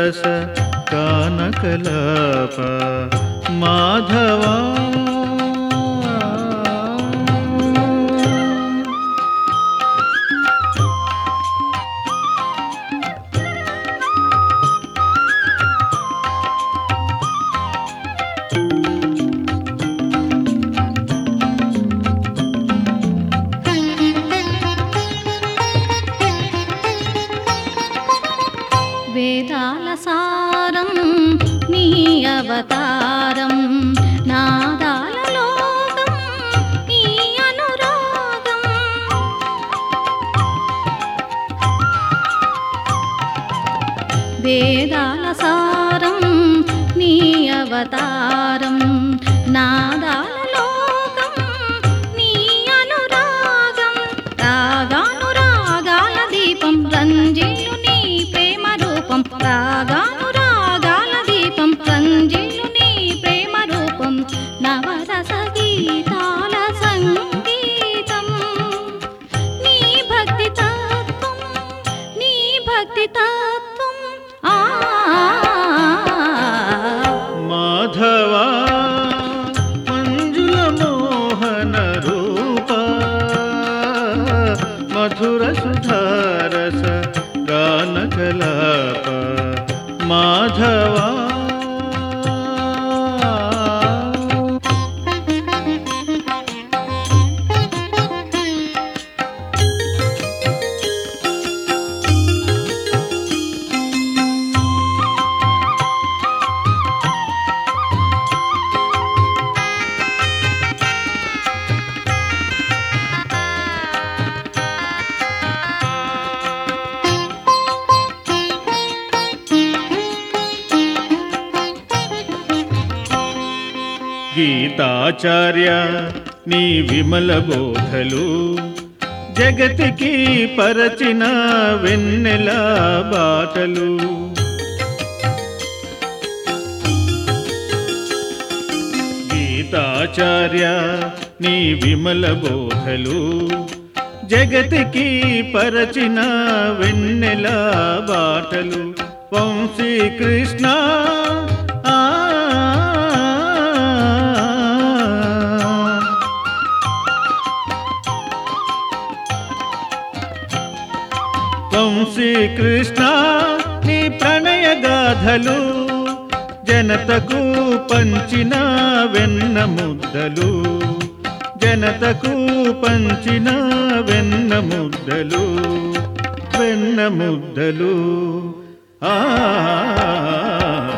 సుధారస కానకలాప మాధవా వేదాల సారం నీ అవతారం నాదాల లోకం నీ అనురాగం వేదాల సారం నీ అవతారం నాదాల లోకం నీ అనురాగం రాగానురాగాల దీపం రంజిల్లు నీ ప్రేమ రూపం రాగానురాగాల దీపం రంజిల్లు నీ ప్రేమ రూపం నవరస గీతాల సంగీతం నీ భక్తి తత్వం నీ భక్తి తత్వం మాధవా మంజుల మోహన రూప మధుర సుధారస గానకలాప మాధవా గీతాచార్య నీ విమల బోధలు జగతికి పరచిన వెన్నెల బాటలు గీతాచార్య నీ విమల బోధలు జగతికి పరచిన వెన్నెల బాటలు వంశీ కృష్ణ వంశీ కృష్ణ నీ ప్రణయ గాథలు జనతకు పంచిన వెన్న ముద్దలు జనతకు పంచిన వెన్న ముద్దలు వెన్న ముద్దలు